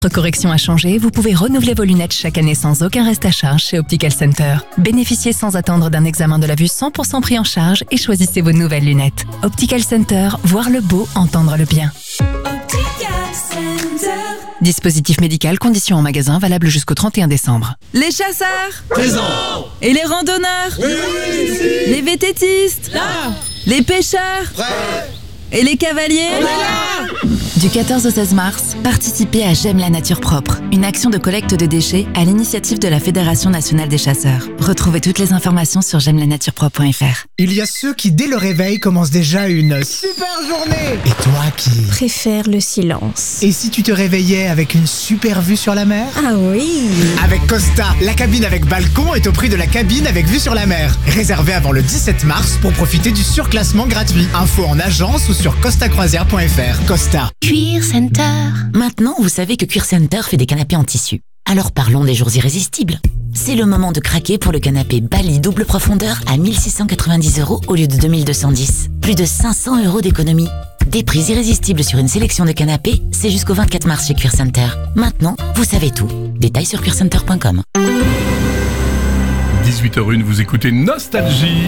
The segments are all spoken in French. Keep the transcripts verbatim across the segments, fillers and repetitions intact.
Votre correction a changé, vous pouvez renouveler vos lunettes chaque année sans aucun reste à charge chez Optical Center. Bénéficiez sans attendre d'un examen de la vue cent pour cent pris en charge et choisissez vos nouvelles lunettes. Optical Center, voir le beau, entendre le bien. Optical Center. Dispositif médical, conditions en magasin, valable jusqu'au trente et un décembre. Les chasseurs Présent. et les randonneurs, Oui, oui, ici. les vététistes, Là. les pêcheurs Prêt. et les cavaliers. On est là. Du quatorze au seize mars, participez à J'aime la nature propre, une action de collecte de déchets à l'initiative de la Fédération nationale des chasseurs. Retrouvez toutes les informations sur j'aime la nature propre point f r. Il y a ceux qui, dès le réveil, commencent déjà une super journée. Et toi qui... Préfère le silence. Et si tu te réveillais avec une super vue sur la mer? Ah oui. Avec Costa, la cabine avec balcon est au prix de la cabine avec vue sur la mer. Réservée avant le dix-sept mars pour profiter du surclassement gratuit. Info en agence ou sur costa croisière point f r. Costa. Cuir Center. Maintenant, vous savez que Cuir Center fait des canapés en tissu. Alors parlons des jours irrésistibles. C'est le moment de craquer pour le canapé Bali double profondeur à mille six cent quatre-vingt-dix euros au lieu de deux mille deux cent dix. Plus de cinq cents euros d'économie. Des prix irrésistibles sur une sélection de canapés, c'est jusqu'au vingt-quatre mars chez Cuir Center. Maintenant, vous savez tout. Détails sur cuir center point com. dix-huit heures une, vous écoutez Nostalgie.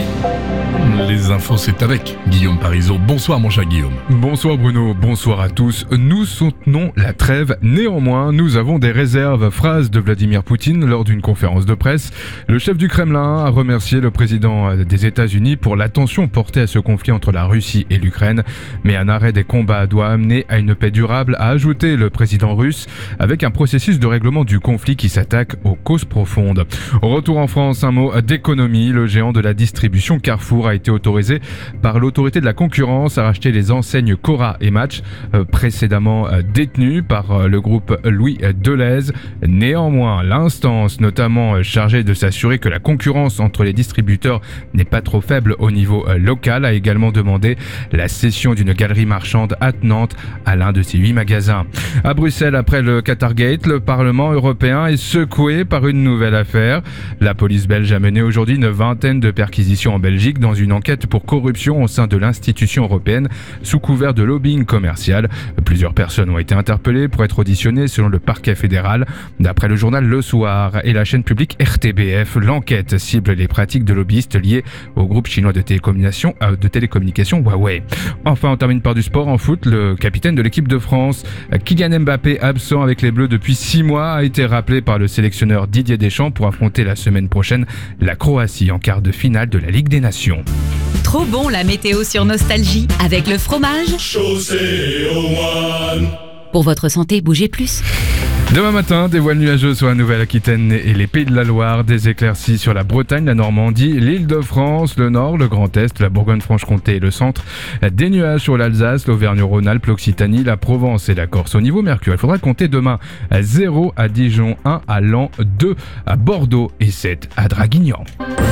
Les infos, c'est avec Guillaume Parisot. Bonsoir mon cher Guillaume. Bonsoir Bruno, bonsoir à tous. Nous soutenons la trêve. Néanmoins, nous avons des réserves. Phrase de Vladimir Poutine lors d'une conférence de presse. Le chef du Kremlin a remercié le président des États-Unis pour l'attention portée à ce conflit entre la Russie et l'Ukraine. Mais un arrêt des combats doit amener à une paix durable, a ajouté le président russe, avec un processus de règlement du conflit qui s'attaque aux causes profondes. Retour en France, un mot d'économie. Le géant de la distribution Carrefour a été autorisé par l'autorité de la concurrence à racheter les enseignes Cora et Match, euh, précédemment euh, détenues par euh, le groupe Louis Delhaize. Néanmoins, l'instance notamment euh, chargée de s'assurer que la concurrence entre les distributeurs n'est pas trop faible au niveau euh, local a également demandé la cession d'une galerie marchande attenante à l'un de ses huit magasins. À Bruxelles, après le Qatargate, le Parlement européen est secoué par une nouvelle affaire. La police belge a mené aujourd'hui une vingtaine de perquisitions en Belgique dans une enquête pour corruption au sein de l'institution européenne sous couvert de lobbying commercial. Plusieurs personnes ont été interpellées pour être auditionnées selon le parquet fédéral. D'après le journal Le Soir et la chaîne publique R T B F, l'enquête cible les pratiques de lobbyistes liées au groupe chinois de télécommunications, euh, de télécommunications Huawei. Enfin, on termine par du sport en foot. Le capitaine de l'équipe de France, Kylian Mbappé, absent avec les Bleus depuis six mois, a été rappelé par le sélectionneur Didier Deschamps pour affronter la semaine prochaine la Croatie en quart de finale de la Ligue des Nations. Trop bon la météo sur Nostalgie avec le fromage. Chaussée au one. Pour votre santé, bougez plus. Demain matin, des voiles nuageux sur la Nouvelle-Aquitaine et les Pays de la Loire, des éclaircies sur la Bretagne, la Normandie, l'Île-de-France, le Nord, le Grand Est, la Bourgogne-Franche-Comté et le Centre, des nuages sur l'Alsace, l'Auvergne-Rhône-Alpes, l'Occitanie, la Provence et la Corse. Au niveau mercure, il faudra compter demain zéro à Dijon, un à Laon, deux à Bordeaux et sept à Draguignan.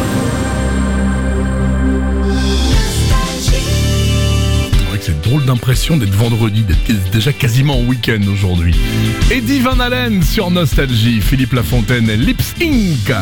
C'est drôle d'impression d'être vendredi, d'être déjà quasiment en week-end aujourd'hui. Eddie Van Halen sur Nostalgie, Philippe Lafontaine, Lips Inc.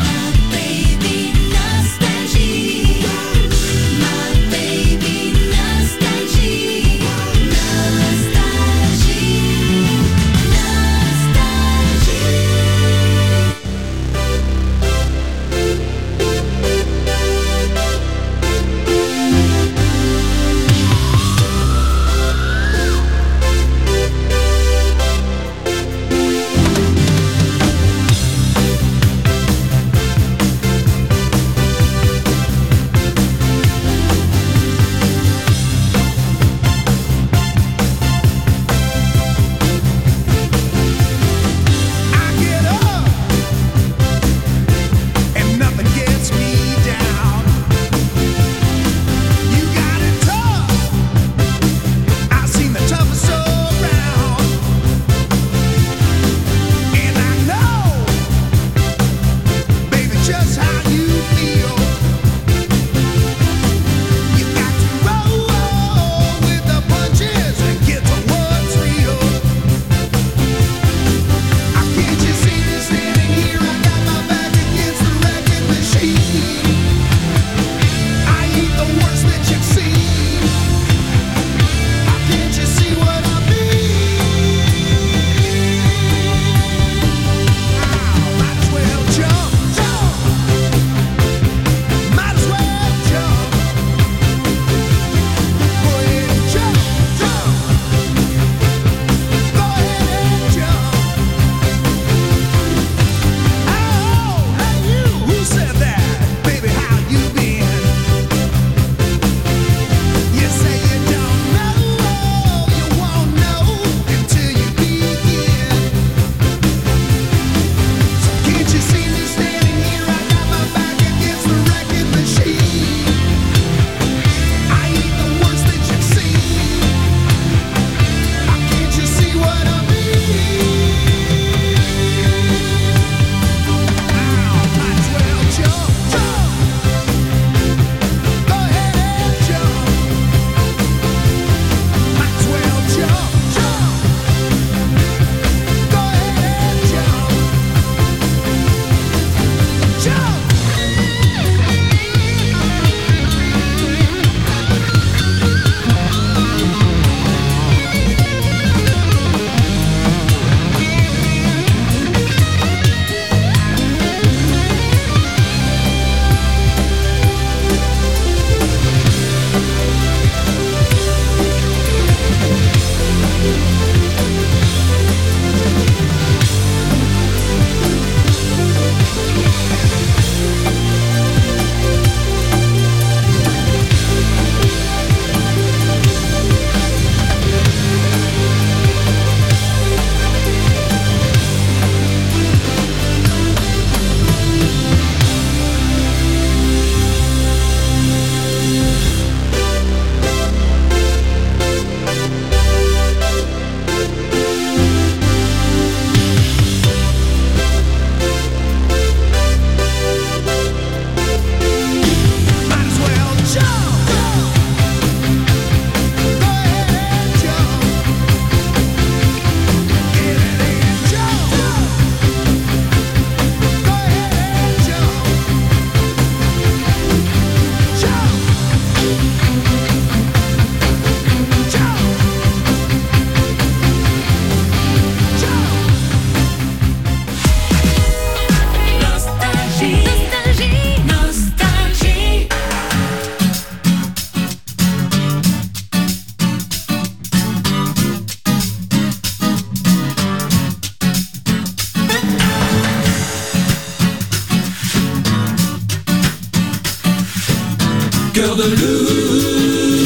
de loup.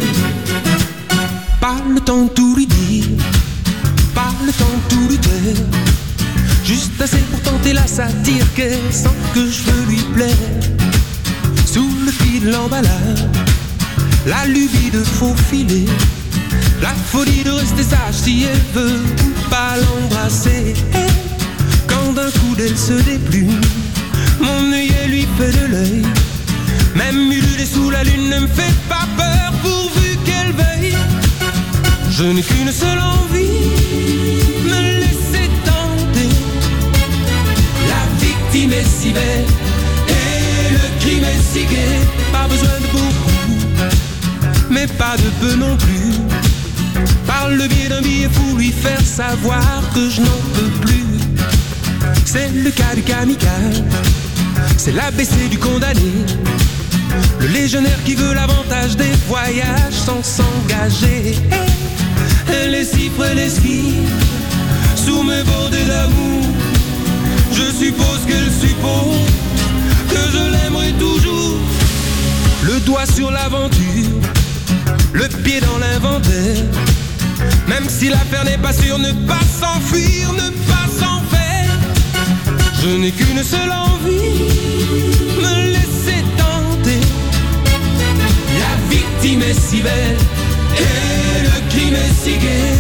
Pas le temps de tout lui dire, pas le temps de tout lui dire, juste assez pour tenter la satire qu'elle sent que je veux lui plaire. Sous le fil de l'emballage, la lubie de faufiler, la folie de rester sage si elle veut pas l'embrasser. Quand d'un coup d'elle se déplume, mon œillet lui fait de l'œil. Même ululer sous la lune ne me fait pas peur pourvu qu'elle veuille. Je n'ai qu'une seule envie, me laisser tenter. La victime est si belle et le crime est si gai. Pas besoin de beaucoup, mais pas de peu non plus. Par le biais d'un billet fou, lui faire savoir que je n'en peux plus. C'est le cas du kamikaze, c'est l'A B C du condamné, le légionnaire qui veut l'avantage des voyages sans s'engager. Elle est si près l'esquive, sous mes bordées d'amour. Je suppose qu'elle suppose que je l'aimerai toujours. Le doigt sur l'aventure, le pied dans l'inventaire. Même si l'affaire n'est pas sûre, ne pas s'enfuir, ne pas s'en faire. Je n'ai qu'une seule envie, me laisser tenter. La victime est si belle et le crime est si gai.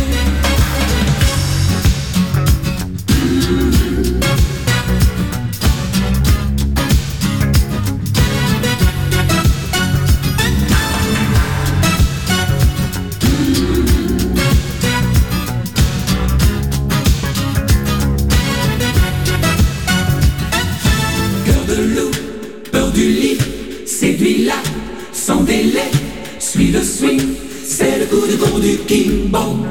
Sans délai, suis le swing, c'est le coup de vent du King Bong.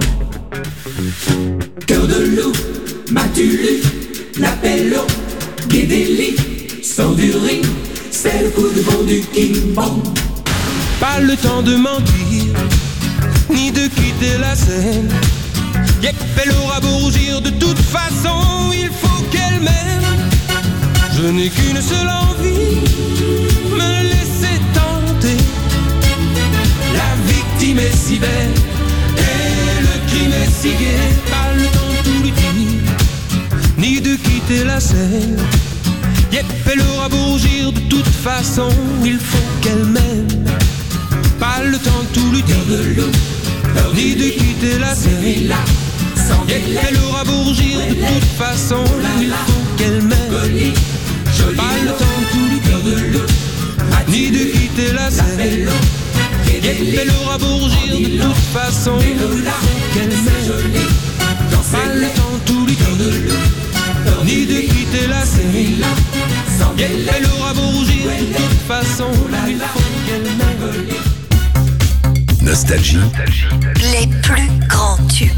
Cœur de loup, m'as-tu lu l'appel au Guédéli? Sors du ring, c'est le coup de vent du King Bong. Pas le temps de mentir, ni de quitter la scène. Yep, elle aura beau rougir, de toute façon, il faut qu'elle m'aime. Je n'ai qu'une seule envie, me laisser tenter. La victime est si belle et le crime est si gai. Pas le temps de tout lui dire, ni de quitter la scène. Yep, elle aura beau rougir, de toute façon, il faut qu'elle m'aime. Pas le temps de tout lui dire, ni de quitter la scène. Yep, elle aura beau rougir, de toute façon, il faut qu'elle m'aime. Pas le temps de tout lui dire, ni de quitter la scène. Yep, elle aura beau rougir, de toute façon, il faut qu'elle m'aime. Pas le temps de tout lui dire, ni de quitter la scène. Yep, elle aura beau rougir, de toute façon, il faut qu'elle m'aime. Nostalgie. Les plus grands tubes.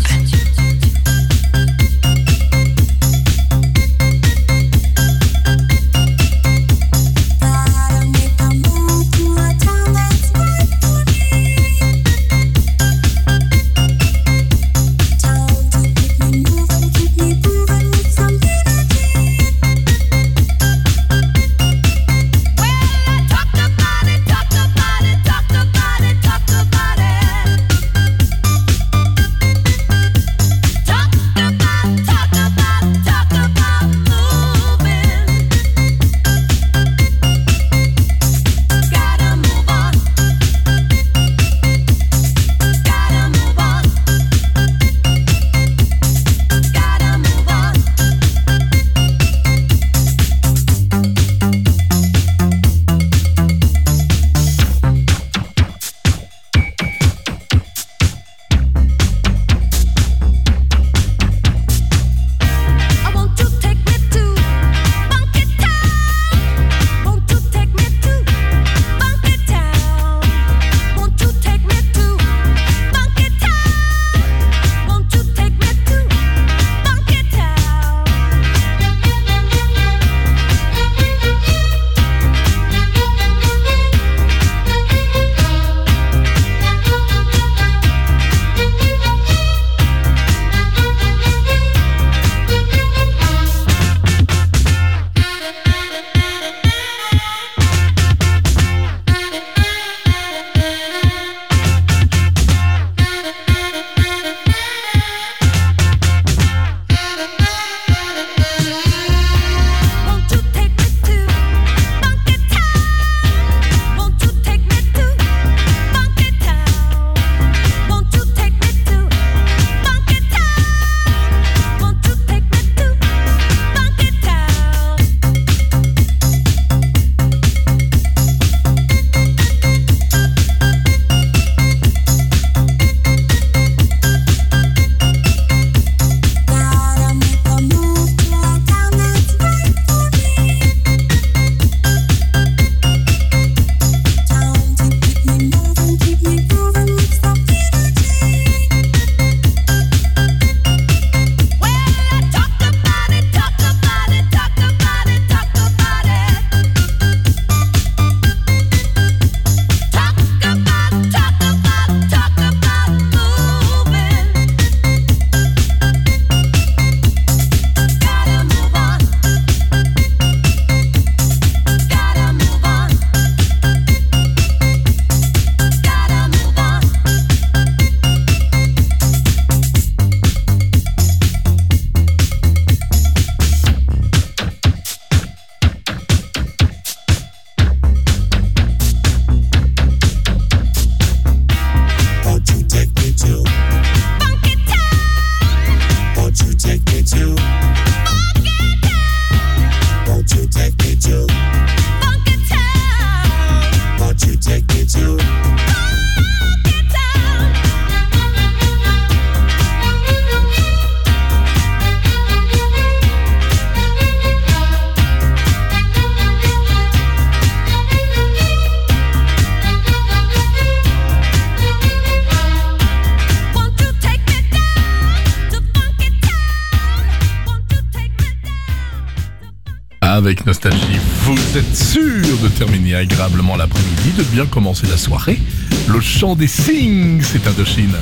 Avec Nostalgie, vous êtes sûr de terminer agréablement l'après-midi, de bien commencer la soirée. Le chant des signes, c'est Indochine.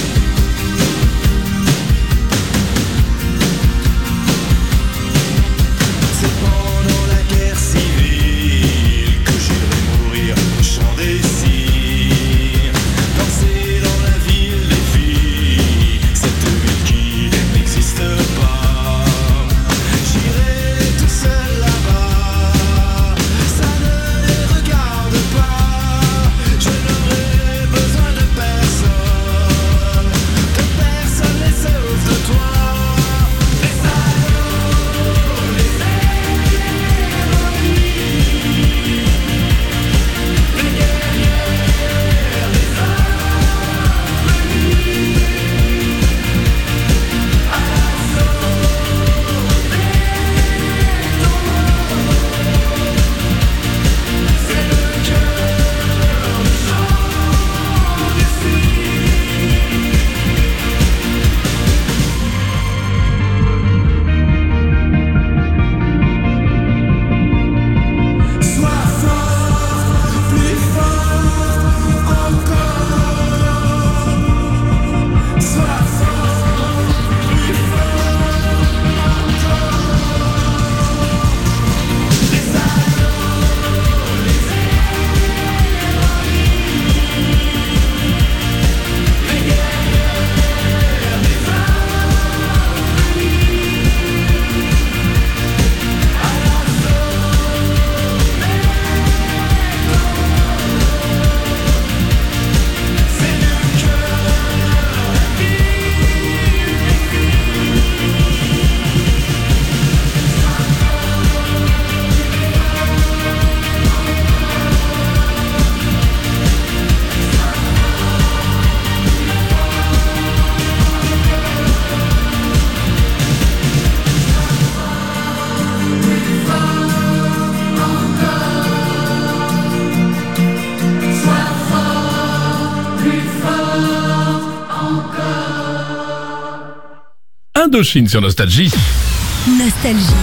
Indochine sur Nostalgie. Nostalgie.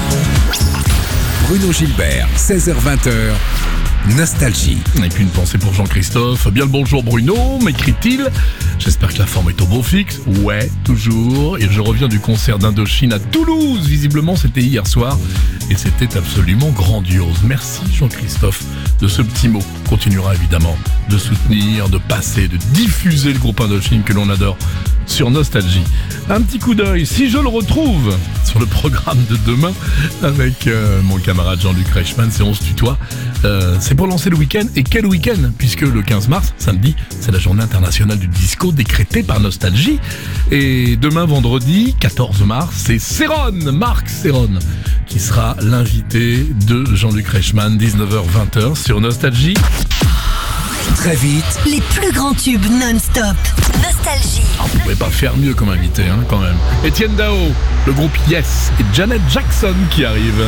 Bruno Gilbert, seize heures vingt. Nostalgie. Et puis une pensée pour Jean-Christophe. Bien le bonjour Bruno, m'écrit-il. J'espère que la forme est au beau fixe. Ouais, toujours. Et je reviens du concert d'Indochine à Toulouse. Visiblement, c'était hier soir. Et c'était absolument grandiose. Merci Jean-Christophe de ce petit mot. On continuera évidemment de soutenir, de passer, de diffuser le groupe Indochine que l'on adore sur Nostalgie. Un petit coup d'œil, si je le retrouve sur le programme de demain avec euh, mon camarade Jean-Luc Reichmann, c'est On se tutoie. Euh, c'est pour lancer le week-end. Et quel week-end? Puisque le quinze mars, samedi, c'est la journée internationale du disco décrétée par Nostalgie. Et demain, vendredi, quatorze mars, c'est Céron, Marc Céron, qui sera l'invité de Jean-Luc Reichmann, dix-neuf heures vingt sur Nostalgie. Très vite, les plus grands tubes non-stop. Nostalgie. On ne pouvait pas faire mieux comme invité, hein, quand même. Étienne Dao, le groupe Yes et Janet Jackson qui arrivent.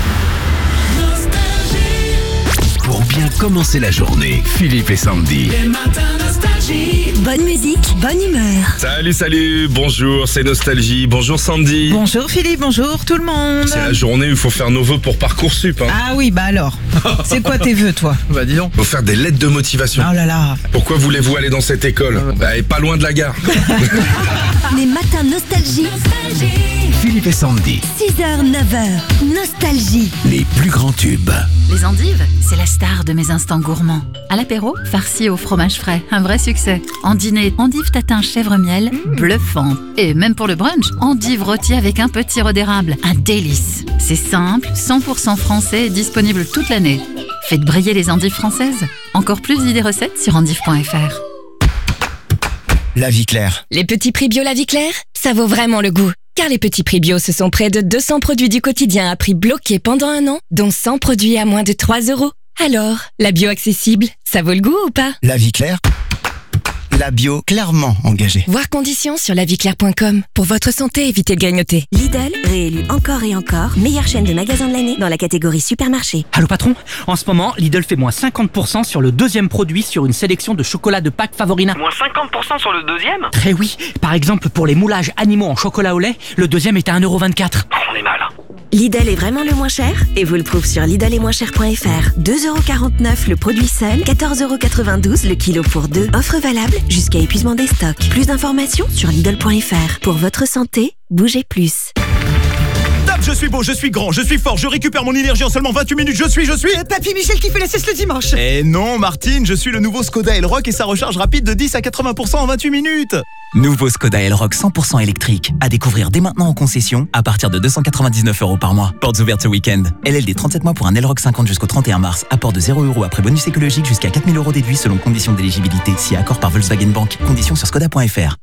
Pour bien commencer la journée, Philippe et Sandy. Les matins Nostalgie. Bonne musique, bonne humeur. Salut, salut, bonjour, c'est Nostalgie. Bonjour Sandy. Bonjour Philippe, bonjour tout le monde. C'est la journée où il faut faire nos vœux pour Parcoursup. Hein. Ah oui, bah alors. C'est quoi tes vœux, toi? Bah dis donc. Faut faire des lettres de motivation. Oh là là. Pourquoi voulez-vous aller dans cette école? Bah, elle est pas loin de la gare. Les matins Nostalgie. Nostalgie. Philippe et Sandy. six heures, neuf heures. Nostalgie. Les plus grands tubes. Les endives, c'est la star de mes instants gourmands. À l'apéro, farci au fromage frais, un vrai succès. En dîner, endive tatin chèvre miel, bluffant. Et même pour le brunch, endive rôtie avec un petit sirop d'érable, un délice. C'est simple, cent pour cent français et disponible toute l'année. Faites briller les endives françaises. Encore plus d'idées recettes sur endive point f r. La Vie Claire. Les petits prix bio La Vie Claire, ça vaut vraiment le goût. Car les petits prix bio, ce sont près de deux cents produits du quotidien à prix bloqué pendant un an, dont cent produits à moins de trois euros. Alors, la bio accessible, ça vaut le goût ou pas? La Vie Claire. La bio clairement engagée. Voir conditions sur la vie claire point com. Pour votre santé, évitez de grignoter. Lidl, réélu encore et encore, meilleure chaîne de magasins de l'année dans la catégorie supermarché. Allô patron, en ce moment, Lidl fait moins cinquante pour cent sur le deuxième produit sur une sélection de chocolat de Pâques Favorina. Moins cinquante pour cent sur le deuxième? Très oui, par exemple pour les moulages animaux en chocolat au lait, le deuxième est à un euro vingt-quatre. Oh, on est mal. Lidl est vraiment le moins cher et vous le prouve sur Lidl et moins cher point f r. deux euros quarante-neuf le produit seul, quatorze euros quatre-vingt-douze le kilo pour deux. Offre valable jusqu'à épuisement des stocks. Plus d'informations sur Lidl point f r. Pour votre santé, bougez plus. Top, je suis beau, je suis grand, je suis fort, je récupère mon énergie en seulement vingt-huit minutes, je suis, je suis... Papy Michel qui fait la sieste le dimanche. Eh non, Martine, je suis le nouveau Skoda Elrock et sa recharge rapide de dix à quatre-vingts pour cent en vingt-huit minutes. Nouveau Skoda Elrock cent pour cent électrique, à découvrir dès maintenant en concession, à partir de deux cent quatre-vingt-dix-neuf euros par mois. Portes ouvertes ce week-end. L L D trente-sept mois pour un Elrock cinquante jusqu'au trente et un mars. Apport de zéro euros après bonus écologique jusqu'à quatre mille euros déduits selon conditions d'éligibilité. Si accord par Volkswagen Bank. Conditions sur skoda point f r.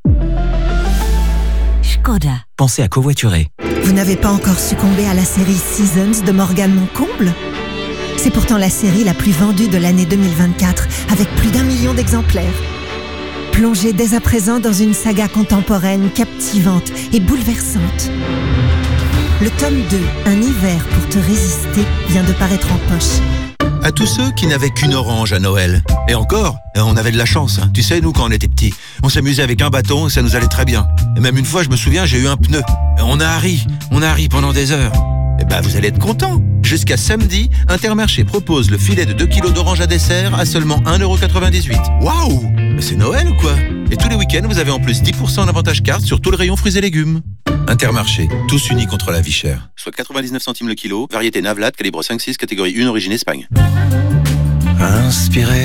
Skoda. Pensez à covoiturer. Vous n'avez pas encore succombé à la série Seasons de Morgane Moncomble ? C'est pourtant la série la plus vendue de l'année deux mille vingt-quatre, avec plus d'un million d'exemplaires. Plongez dès à présent dans une saga contemporaine captivante et bouleversante. Le tome deux, Un hiver pour te résister, vient de paraître en poche. À tous ceux qui n'avaient qu'une orange à Noël. Et encore, on avait de la chance. Hein. Tu sais, nous, quand on était petits, on s'amusait avec un bâton et ça nous allait très bien. Et même une fois, je me souviens, j'ai eu un pneu. Et on a ri, on a ri pendant des heures. Eh ben, vous allez être contents. Jusqu'à samedi, Intermarché propose le filet de deux kilos d'orange à dessert à seulement un euro quatre-vingt-dix-huit. Waouh! Mais c'est Noël ou quoi? Et tous les week-ends, vous avez en plus dix pour cent d'avantage carte sur tout le rayon fruits et légumes. Intermarché, tous unis contre la vie chère. Soit quatre-vingt-dix-neuf centimes le kilo, variété Navlat, calibre cinq six, catégorie un, origine Espagne. Inspirez.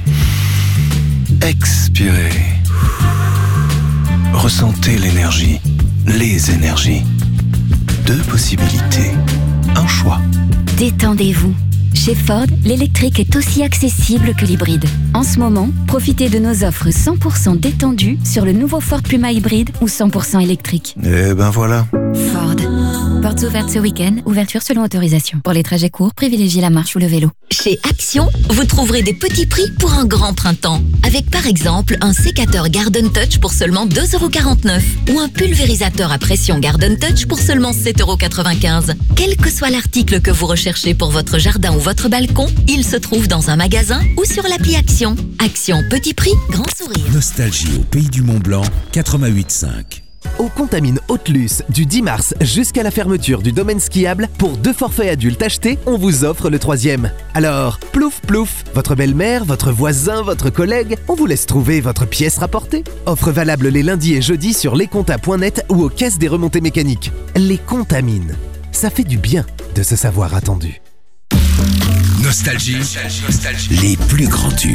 Expirez. Ressentez l'énergie. Les énergies. Deux possibilités. Un choix. Détendez-vous. Chez Ford, l'électrique est aussi accessible que l'hybride. En ce moment, profitez de nos offres cent pour cent détendues sur le nouveau Ford Puma hybride ou cent pour cent électrique. Eh ben voilà. Ford. Portes ouvertes ce week-end, ouverture selon autorisation. Pour les trajets courts, privilégiez la marche ou le vélo. Chez Action, vous trouverez des petits prix pour un grand printemps. Avec par exemple un sécateur Garden Touch pour seulement deux euros quarante-neuf ou un pulvérisateur à pression Garden Touch pour seulement sept euros quatre-vingt-quinze. Quel que soit l'article que vous recherchez pour votre jardin ou votre balcon, il se trouve dans un magasin ou sur l'appli Action. Action, petit prix, grand sourire. Nostalgie au pays du Mont Blanc, quatre-vingt-huit cinq. Au Contamine Haute-Luce, du dix mars jusqu'à la fermeture du domaine skiable, pour deux forfaits adultes achetés, on vous offre le troisième. Alors, plouf plouf, votre belle-mère, votre voisin, votre collègue, on vous laisse trouver votre pièce rapportée. Offre valable les lundis et jeudis sur lescontas point net ou aux caisses des remontées mécaniques. Les Contamines, ça fait du bien de se savoir attendu. Nostalgie, nostalgie, les plus grands tubes.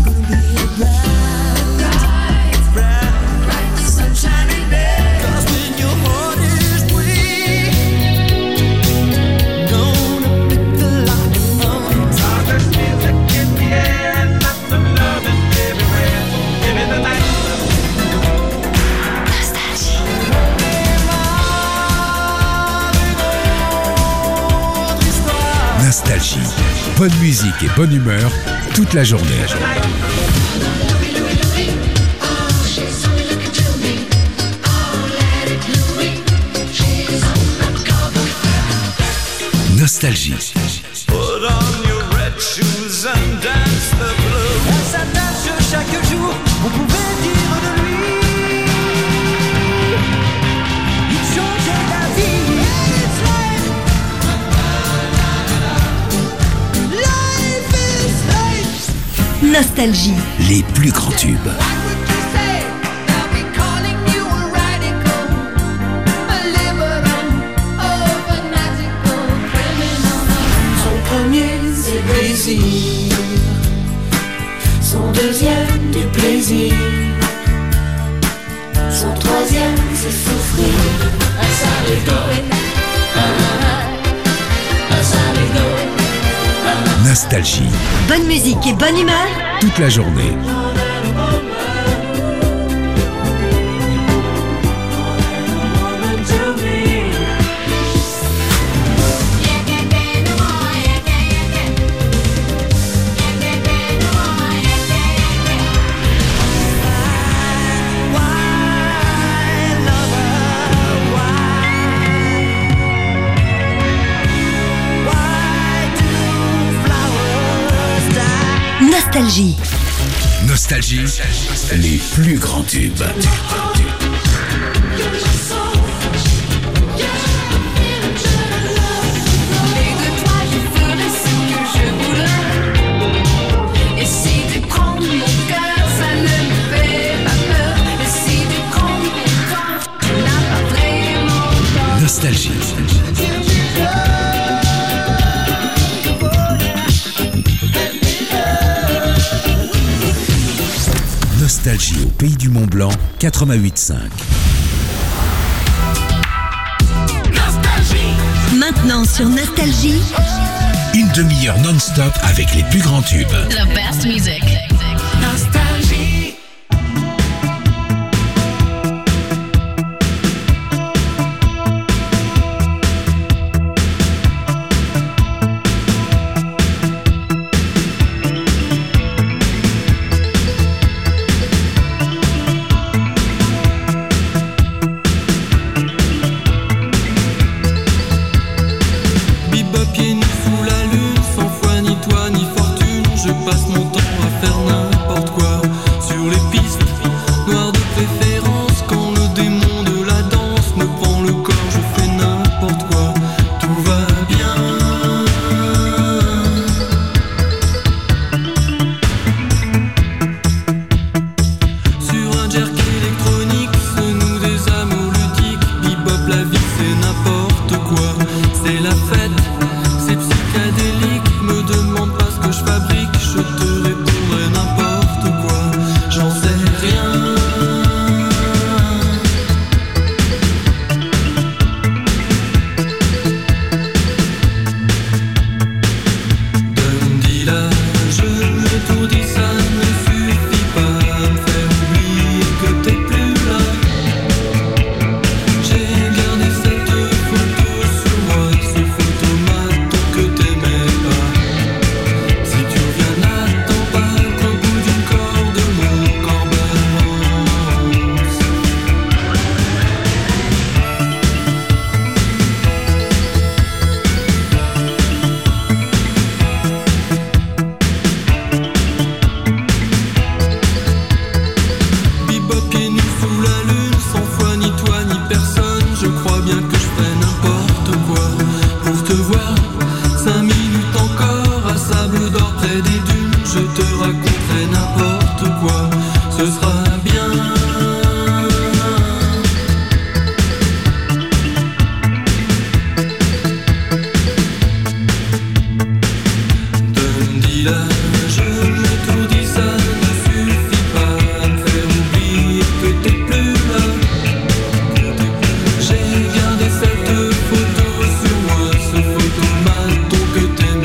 Nostalgie. Bonne musique et bonne humeur toute la journée. Nostalgie. Put on your red shoes and dance the blues. Elle s'attache chaque jour, on pouvait dire de lui. Il changeait la vie. Nostalgie. Les plus grands tubes. Son premier, c'est plaisir. Son deuxième, du plaisir. Son troisième, c'est souffrir. Un sale go. Un sale go. Nostalgie. Bonne musique et bonne humeur toute la journée. Nostalgie. Nostalgie, les plus grands tubes. pays du Mont Blanc, quatre-vingt-huit cinq. Maintenant sur Nostalgie, Une demi-heure non-stop avec les plus grands tubes. The best music. Nostalgie. J'ai gardé cette photo sur moi, ce photomaton que t'aimes.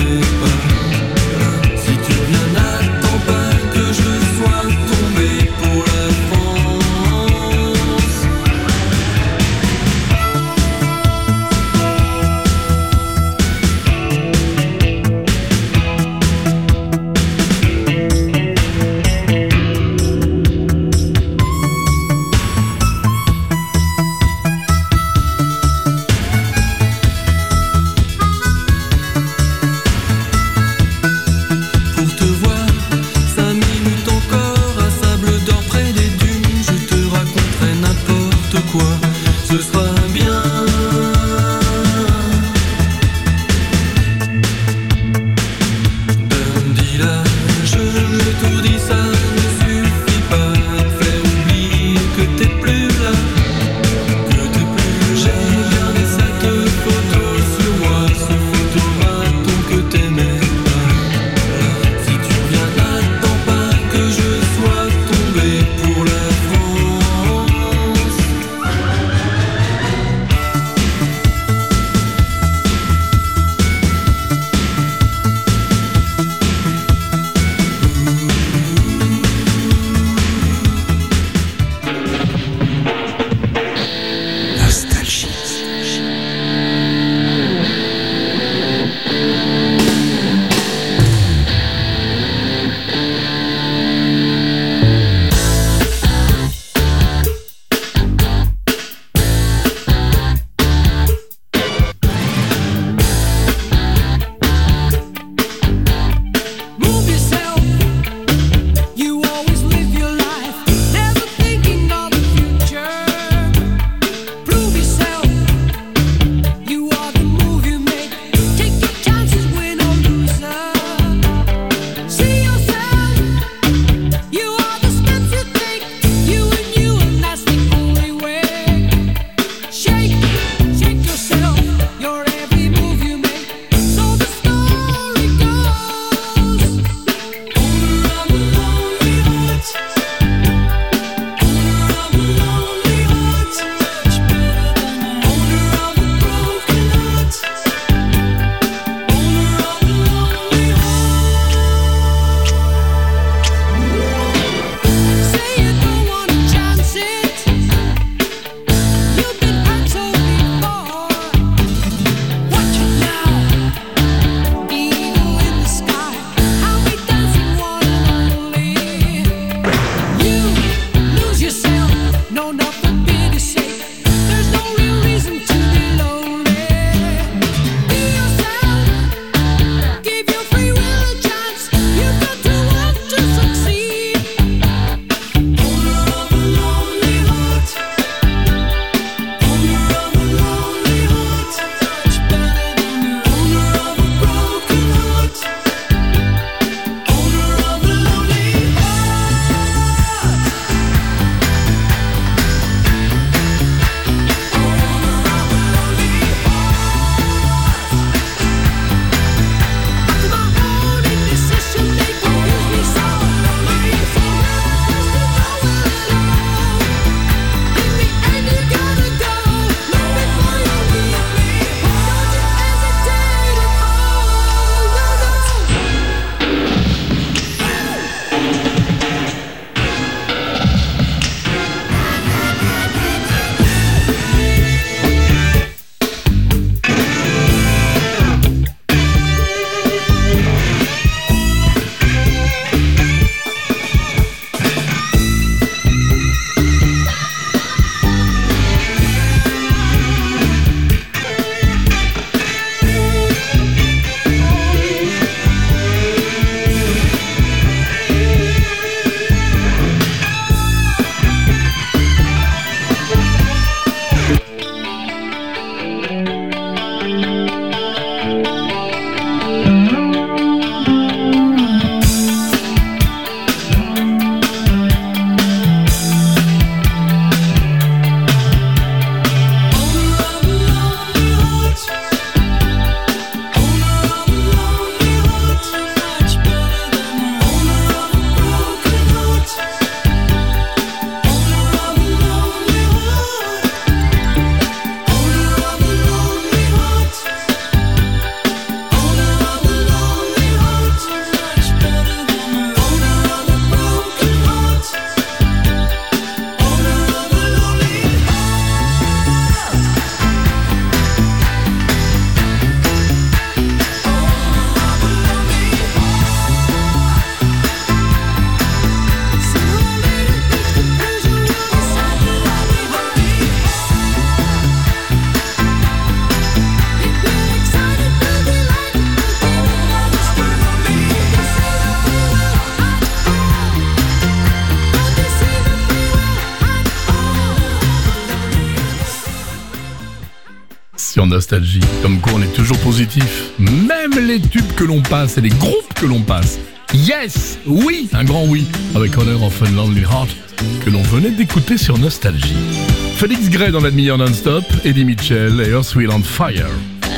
sur Nostalgie. Comme quoi on est toujours positif. Même les tubes que l'on passe et les groupes que l'on passe. Yes, oui, un grand oui, avec Honor of a Lonely Heart, que l'on venait d'écouter sur Nostalgie. Félix Gray dans la demi-heure non-stop, Eddie Mitchell et Earth, Wind and Fire.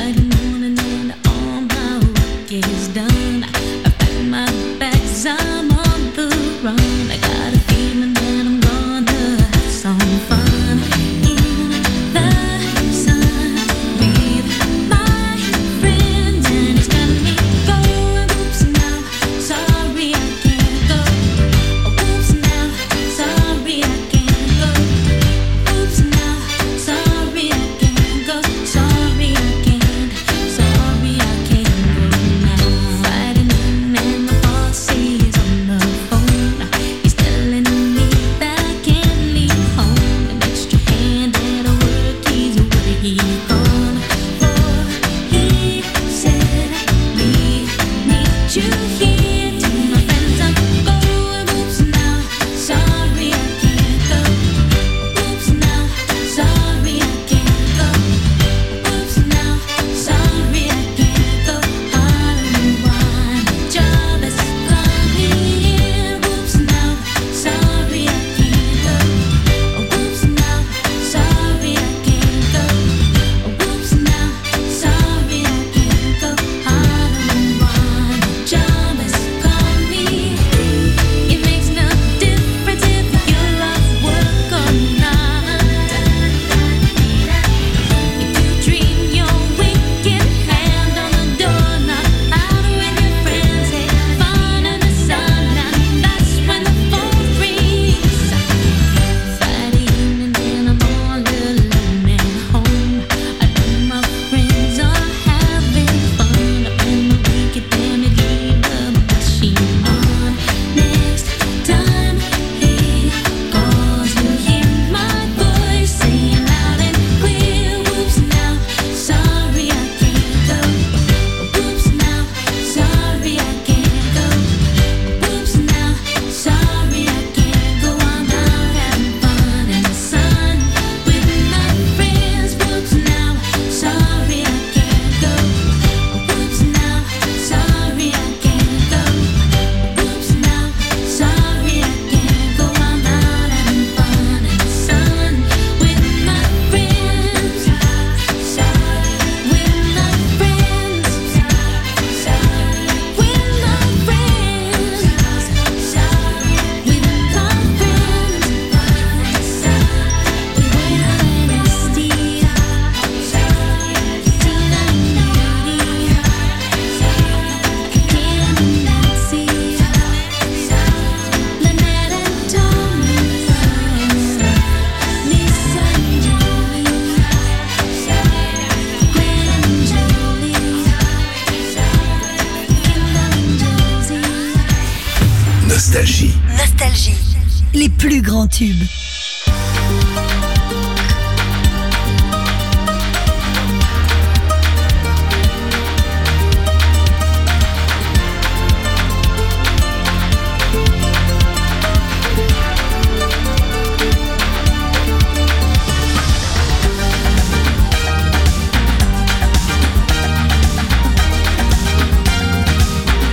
Nostalgie. Nostalgie. Les plus grands tubes.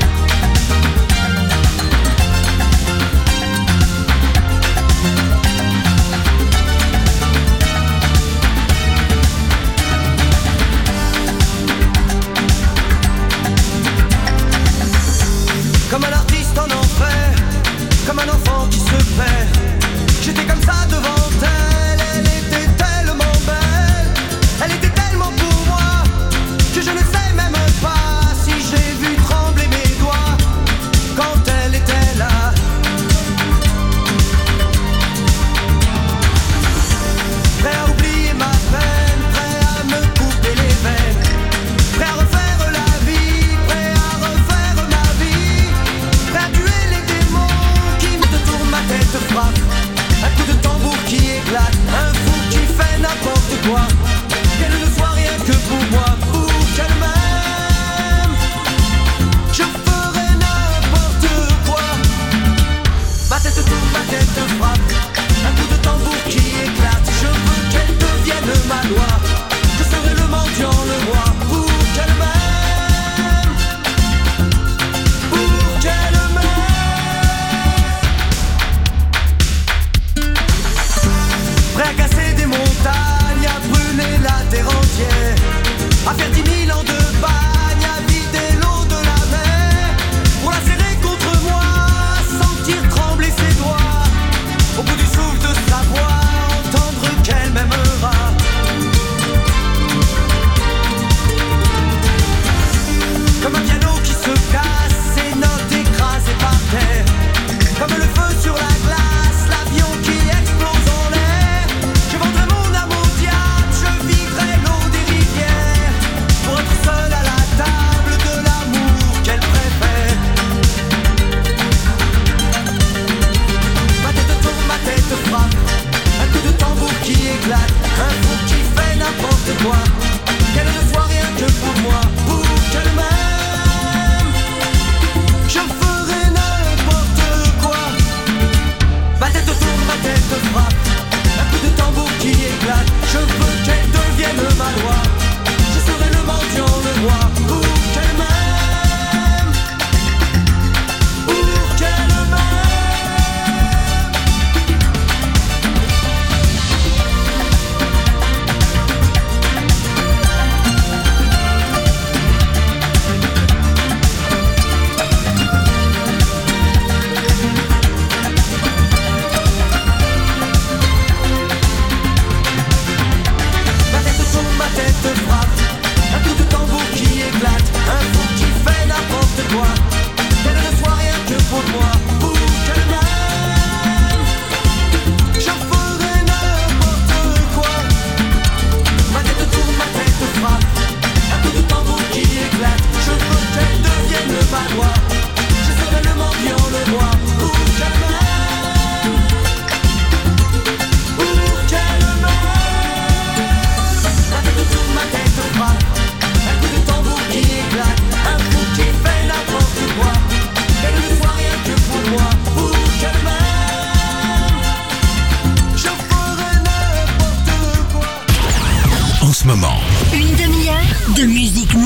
Nostalgie.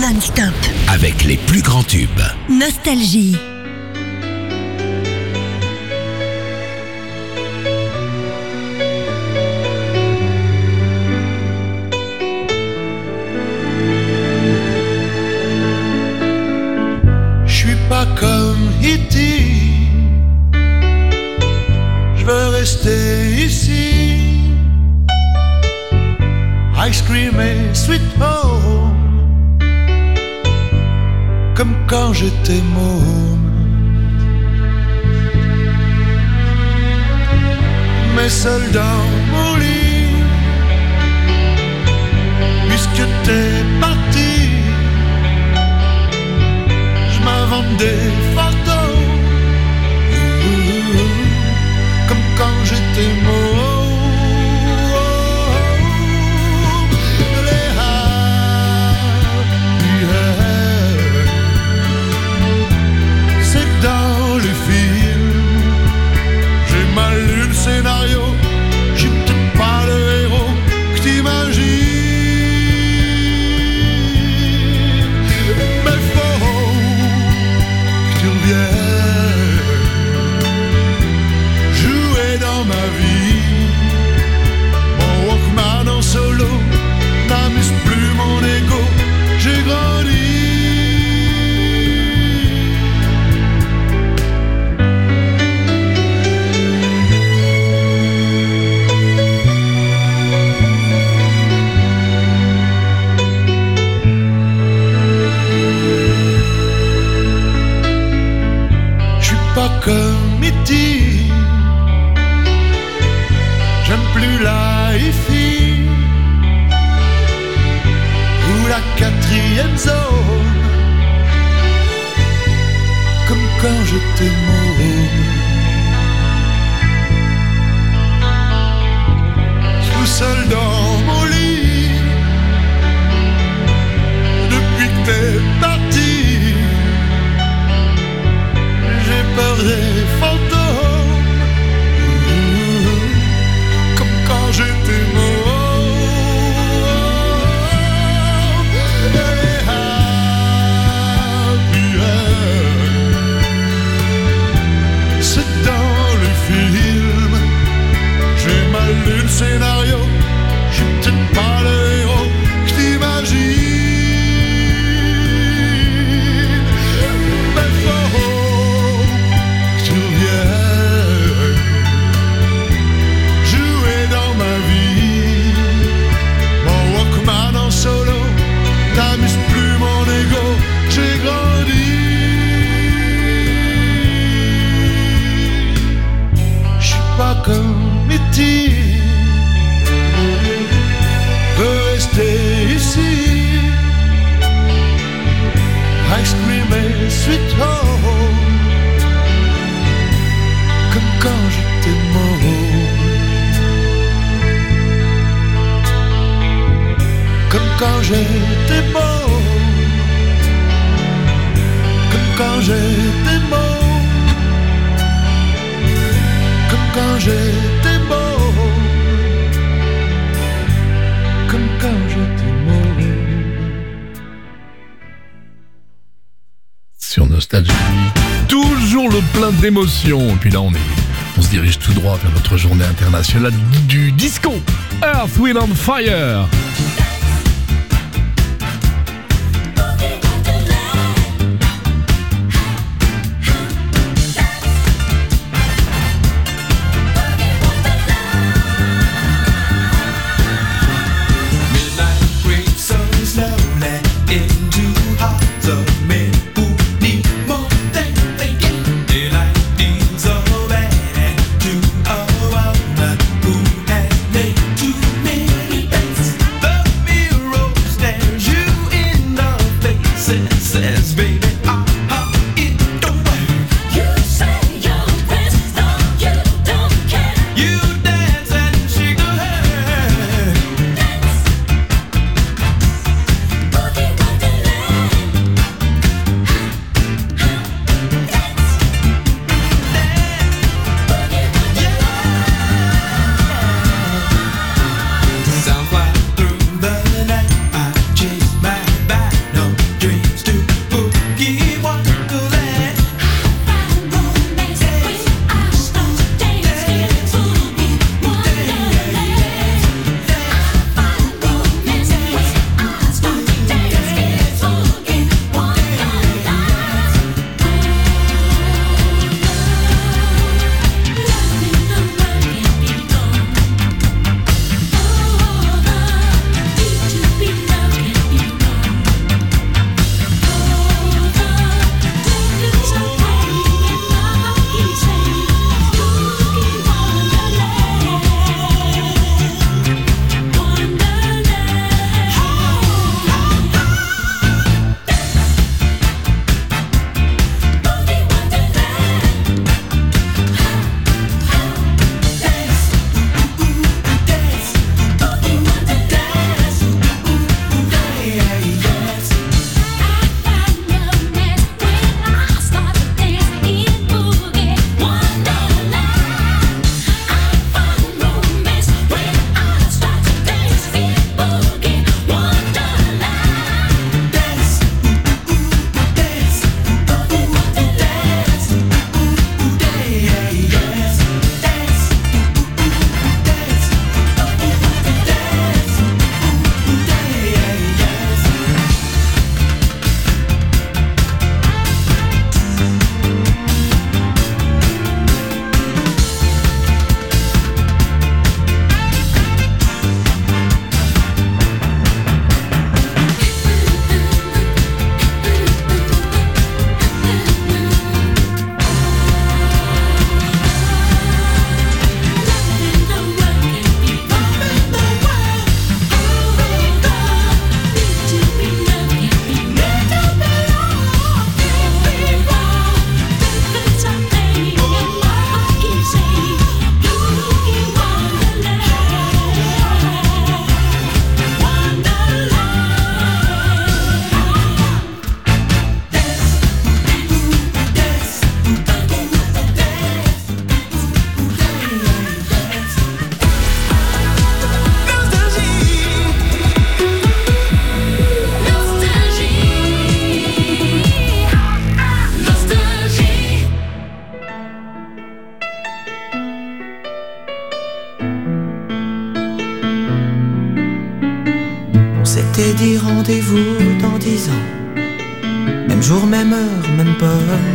non-stop. Avec les plus grands tubes. Nostalgie. Je suis pas comme E T, je veux rester ici. Ice cream et sweet home, comme quand j'étais môme. Mais seul dans mon lit, puisque t'es parti, je m'invente des photos, comme quand j'étais môme. Scénario, j'ai peut-être pas le héros que t'imagines, mais faut que tu reviennes jouer dans ma vie. Mon Walkman en solo n'amuse plus mon ego, j'ai grandi. Comme E T, j'aime plus la hi-fi ou la quatrième zone, comme quand j'étais môme. Tout seul dans mon lit, depuis que t'es parti, j'ai peur des fantômes, comme quand j'étais môme. Hey, happy end, c'est dans le film. J'ai mal lu le scénario, j'ai peut-être pas le héros que t'imagines. Solo, n'amuse plus mon ego, j'ai grandi. Je suis pas comme E T, veux rester ici. Ice cream et sweet home, comme quand j'étais môme. Comme quand j'étais beau, comme quand j'étais beau, comme quand j'étais beau, comme quand j'étais beau. Sur Nostalgie, toujours le plein d'émotions. Et puis là, on est, on se dirige tout droit vers notre journée internationale du disco. Earth, Wind and Fire. rendez-vous dans dix ans. Même jour, même heure, même pomme.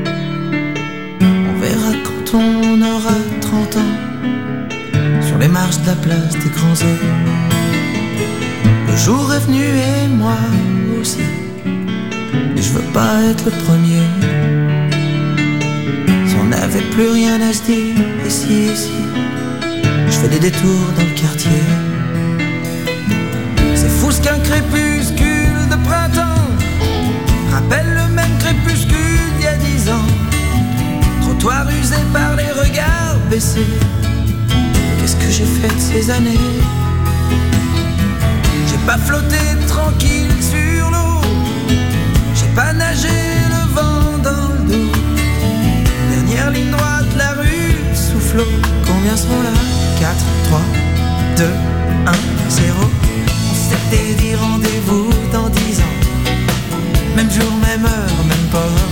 On verra quand on aura trente ans, sur les marches de la place des grands hommes. Le jour est venu et moi aussi, et je veux pas être le premier. Si on n'avait plus rien à se dire, ici, ici, je fais des détours dans le quartier. C'est fou ce qu'un crépuscule de printemps rappelle le même crépuscule d'il y a dix ans. Trottoir usé par les regards baissés. Qu'est-ce que j'ai fait de ces années? J'ai pas flotté tranquille sur l'eau, j'ai pas nagé le vent dans le dos. Dernière ligne droite, la rue soufflot. Combien seront là? Quatre, trois, deux, un, zéro. On s'était dit rendez-vous dans dix ans. Même jour, même heure, même port.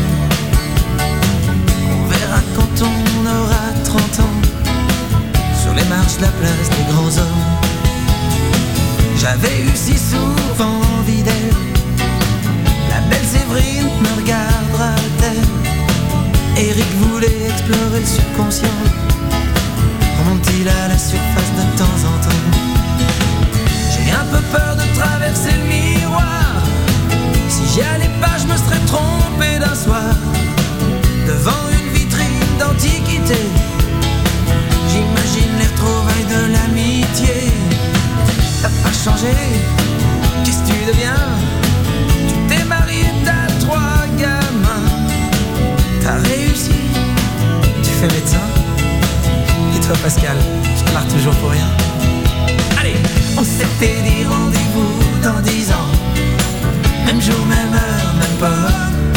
On verra quand on aura trente ans, sur les marches de la place des grands hommes. J'avais eu si souvent envie d'elle. La belle Séverine me regardera-t-elle? Eric voulait explorer le subconscient. Remonte-t-il à la surface de temps en temps? J'ai un peu peur de traverser le miroir. Si j'y allais pas, je me serais trompé d'un soir. Devant une vitrine d'antiquité, j'imagine les retrouvailles de l'amitié. T'as pas changé, qu'est-ce que tu deviens? Tu t'es marié, t'as trois gamins. T'as réussi, tu fais médecin. Et toi Pascal, je te marre toujours pour rien. Allez, on s'était dit rendez-vous dans dix ans. Même jour, même heure, même pas.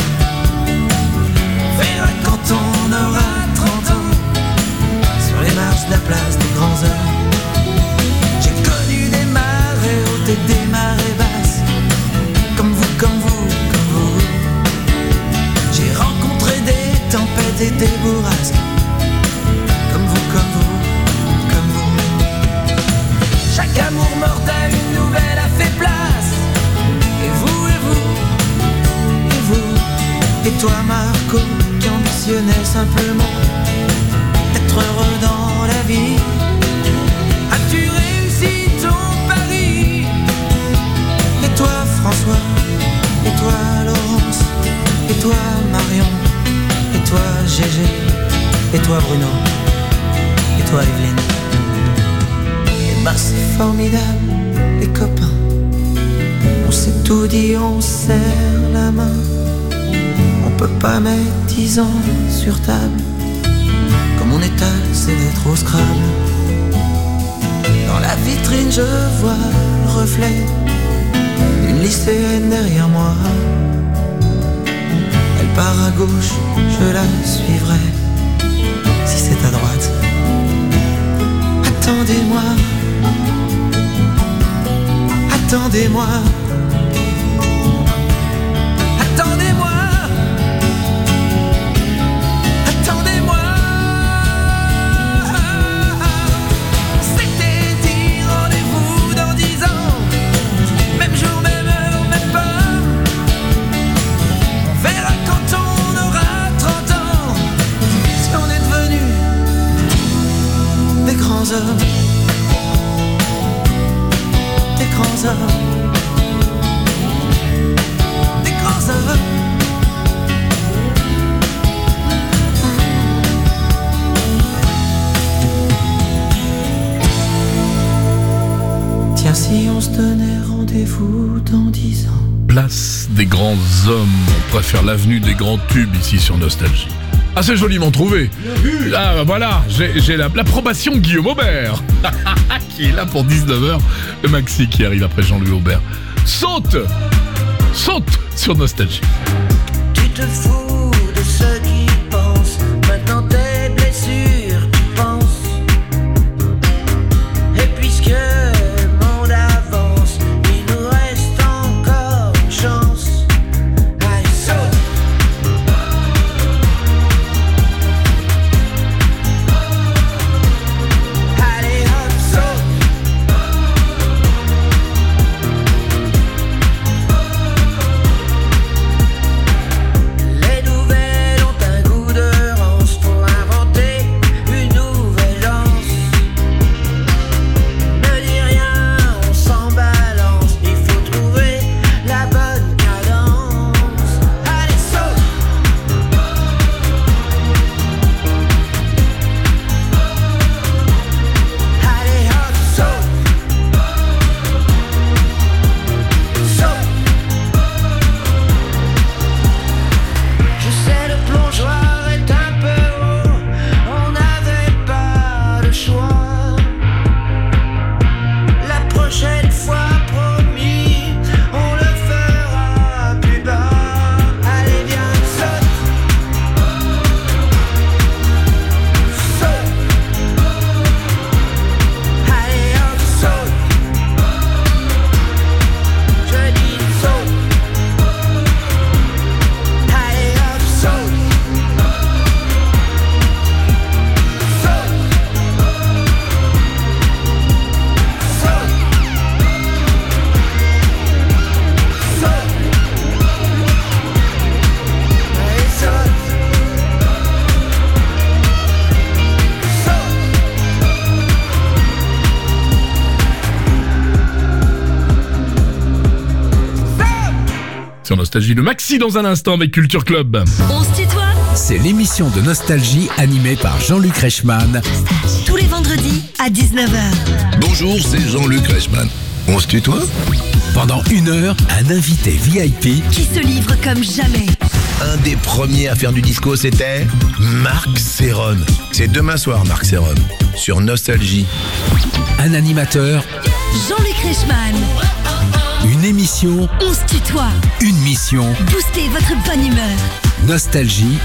On verra quand on aura trente ans, sur les marches de la place des grands hommes. J'ai connu des marées hautes et des marées basses, comme vous, comme vous, comme vous. J'ai rencontré des tempêtes et des bourrasques, comme vous, comme vous, comme vous. Chaque amour mortel, une nouvelle a fait place. Et vous, et vous, et vous, et toi Marco, qui ambitionnais simplement d'être heureux dans la vie. As-tu réussi ton pari? Et toi François, et toi Laurence, et toi Marion, et toi Gégé, et toi Bruno, et toi Evelyne. Et ben c'est formidable, les copains. On s'est tout dit, on serre la main. On peut pas mettre dix ans sur table. Comme on étale, c'est d'être au Scrabble. Dans la vitrine, je vois le reflet d'une lycéenne derrière moi. Elle part à gauche, je la suivrai. Si c'est à droite, attendez-moi. Attendez-moi. Attendez-moi. Attendez-moi. C'était dit rendez-vous dans dix ans. Même jour, même heure, même pas. On verra quand on aura trente ans, si on est devenus des grands hommes. Des grands hommes. Des grands hommes. Tiens, si on se donnait rendez-vous dans dix ans. Place des grands hommes. On préfère l'avenue des grands tubes ici sur Nostalgie. Ah, c'est joliment trouvé. Ah, voilà, j'ai, j'ai la, l'approbation de Guillaume Aubert, qui est là pour dix-neuf heures. Le maxi qui arrive après Jean-Louis Aubert. Saute Saute sur Nostalgie. Tu te fous de ceux qui pensent. Maintenant tes blessures, tu penses. Et puisque le monde avance, il nous reste encore une chance. Allez, saute. Allez hop, saute. Sur Nostalgie, le maxi dans un instant avec Culture Club. On se tutoie. C'est l'émission de Nostalgie animée par Jean-Luc Reichmann. Tous les vendredis à dix-neuf heures. Bonjour, c'est Jean-Luc Reichmann. On se tutoie? Pendant une heure, un invité V I P Qui se livre comme jamais. Un des premiers à faire du disco, c'était Marc Serron. C'est demain soir, Marc Serron, sur Nostalgie. Un animateur, Jean-Luc Reichmann. une émission, On se tutoie. une mission, Boostez votre bonne humeur. Nostalgie,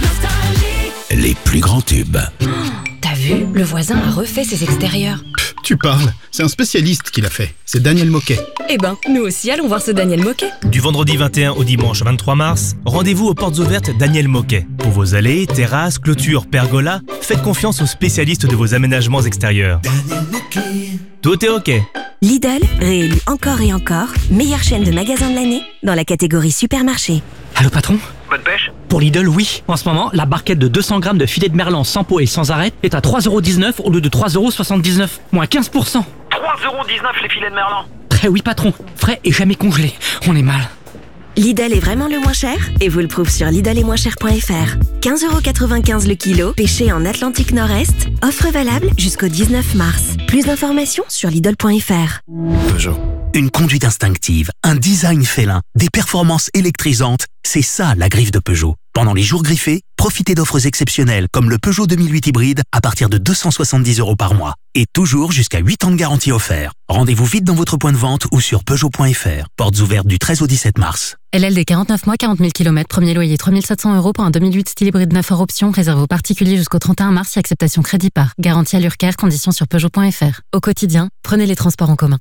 les plus grands tubes. T'as vu, le voisin a refait ses extérieurs. Tu parles, c'est un spécialiste qui l'a fait, c'est Daniel Moquet. Eh ben, nous aussi allons voir ce Daniel Moquet. Du vendredi vingt et un au dimanche vingt-trois mars, rendez-vous aux portes ouvertes Daniel Moquet. Pour vos allées, terrasses, clôtures, pergolas, faites confiance aux spécialistes de vos aménagements extérieurs. Tout est ok. Lidl, réélu encore et encore, meilleure chaîne de magasins de l'année dans la catégorie supermarché. Allô patron? Bonne pêche. Pour Lidl, oui. En ce moment, la barquette de deux cents grammes de filet de merlan sans peau et sans arête est à trois euros dix-neuf au lieu de trois euros soixante-dix-neuf. Moins quinze pour cent. trois euros dix-neuf les filets de merlan. Eh oui patron, frais et jamais congelé. On est mal. Lidl est vraiment le moins cher et vous le prouve sur Lidl et moins cher point f r. quinze euros quatre-vingt-quinze le kilo, pêché en Atlantique Nord-Est. Offre valable jusqu'au dix-neuf mars. Plus d'informations sur Lidl point f r. Peugeot. Une conduite instinctive, un design félin, des performances électrisantes, c'est ça la griffe de Peugeot. Pendant les jours griffés, profitez d'offres exceptionnelles comme le Peugeot deux mille huit hybride à partir de deux cent soixante-dix euros par mois. Et toujours jusqu'à huit ans de garantie offert. Rendez-vous vite dans votre point de vente ou sur Peugeot point f r. Portes ouvertes du treize au dix-sept mars. L L D quarante-neuf mois, quarante mille kilomètres, premier loyer trois mille sept cents euros pour un deux mille huit style hybride neuf hors option, réservé aux particuliers jusqu'au trente et un mars et acceptation crédit par. Garantie à l'Urcaire, conditions sur Peugeot point f r. Au quotidien, prenez les transports en commun.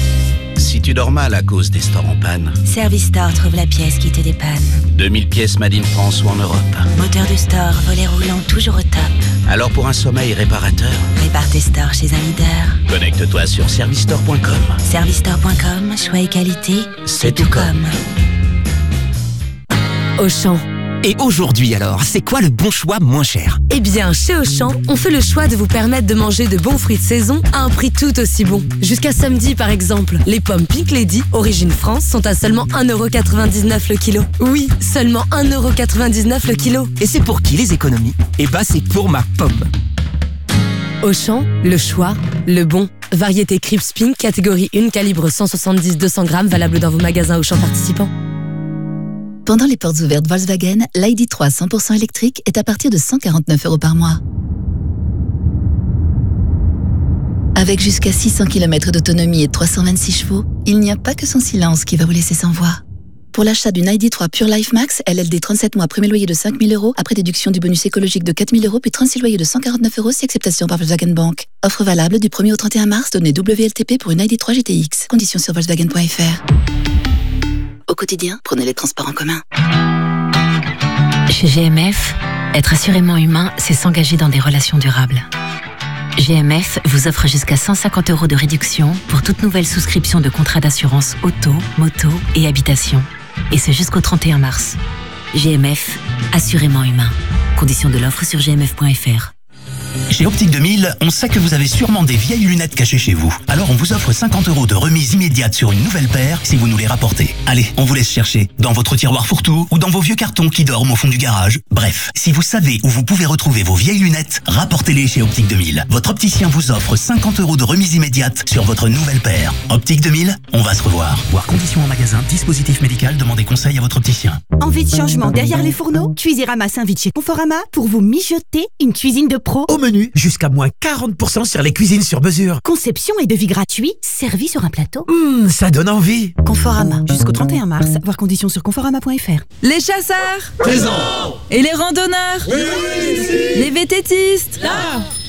Si tu dors mal à cause des stores en panne, Service Store trouve la pièce qui te dépanne. deux mille pièces made in France ou en Europe. Moteur de store, volet roulant, toujours au top. Alors pour un sommeil réparateur, Répare tes stores chez un leader. connecte-toi sur service store point com. Service Store point com, choix et qualité, c'est tout comme. Auchan. Et aujourd'hui alors, c'est quoi le bon choix moins cher? Eh bien, chez Auchan, on fait le choix de vous permettre de manger de bons fruits de saison à un prix tout aussi bon. Jusqu'à samedi par exemple, les pommes Pink Lady, origine France, sont à seulement un euro quatre-vingt-dix-neuf le kilo. Oui, seulement un euro quatre-vingt-dix-neuf le kilo. Et c'est pour qui les économies? Eh bah c'est pour ma pomme. Auchan, le choix, le bon. Variété Crips Pink, catégorie un, calibre cent soixante-dix à deux cents grammes, valable dans vos magasins Auchan participants. Pendant les portes ouvertes Volkswagen, l'I D trois cent pour cent électrique est à partir de cent quarante-neuf euros par mois. Avec jusqu'à six cents kilomètres d'autonomie et trois cent vingt-six chevaux, il n'y a pas que son silence qui va vous laisser sans voix. Pour l'achat d'une I D trois Pure Life Max, L L D trente-sept mois, premier loyer de cinq mille euros, après déduction du bonus écologique de quatre mille euros, puis trente-six loyers de cent quarante-neuf euros si acceptation par Volkswagen Bank. Offre valable du premier au trente et un mars, donnée W L T P pour une I D trois G T X. Conditions sur Volkswagen point f r. Au quotidien, prenez les transports en commun. Chez G M F, être assurément humain, c'est s'engager dans des relations durables. G M F vous offre jusqu'à cent cinquante euros de réduction pour toute nouvelle souscription de contrat d'assurance auto, moto et habitation. Et ce jusqu'au trente et un mars. G M F, assurément humain. Conditions de l'offre sur g m f point f r. Chez Optique deux mille, on sait que vous avez sûrement des vieilles lunettes cachées chez vous. Alors on vous offre cinquante euros de remise immédiate sur une nouvelle paire si vous nous les rapportez. Allez, on vous laisse chercher dans votre tiroir fourre-tout ou dans vos vieux cartons qui dorment au fond du garage. Bref, si vous savez où vous pouvez retrouver vos vieilles lunettes, rapportez-les chez Optique deux mille. Votre opticien vous offre cinquante euros de remise immédiate sur votre nouvelle paire. Optique deux mille, on va se revoir. Voir conditions en magasin, dispositif médical, demandez conseil à votre opticien. Envie de changement derrière les fourneaux? Cuisirama s'invite chez Conforama pour vous mijoter une cuisine de pro. Au menu, jusqu'à moins quarante pour cent sur les cuisines sur mesure. Conception et devis gratuits, servis sur un plateau. Mmh, ça donne envie. Conforama, jusqu'au trente et un mars, voir conditions sur conforama point f r. Les chasseurs présents. Et les randonneurs oui, les vététistes là.